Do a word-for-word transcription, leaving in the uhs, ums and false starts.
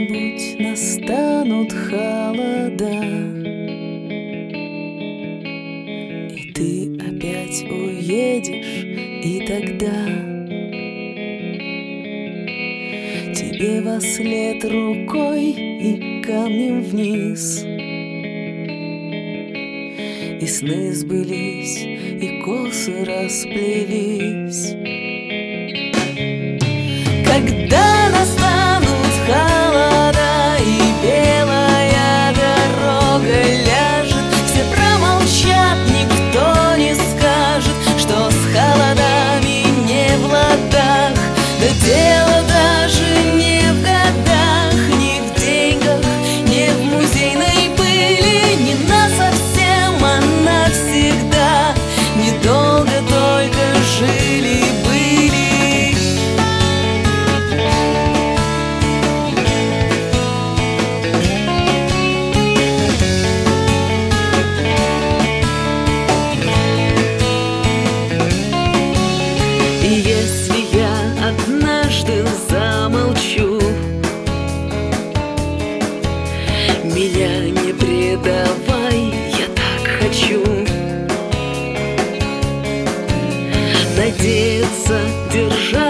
Когда-нибудь настанут холода, и ты опять уедешь, и тогда тебе вослед рукой и камнем вниз. И сны сбылись, и косы расплелись. Когда настанут холода и белая дорога ляжет, все промолчат, никто не скажет, что с холодами не в ладах. Да дело даже не в годах, не в деньгах, не в музейной пыли, не насовсем, а навсегда. Недолго только жили-были. Если я однажды замолчу, меня не предавай, я так хочу надеяться, держать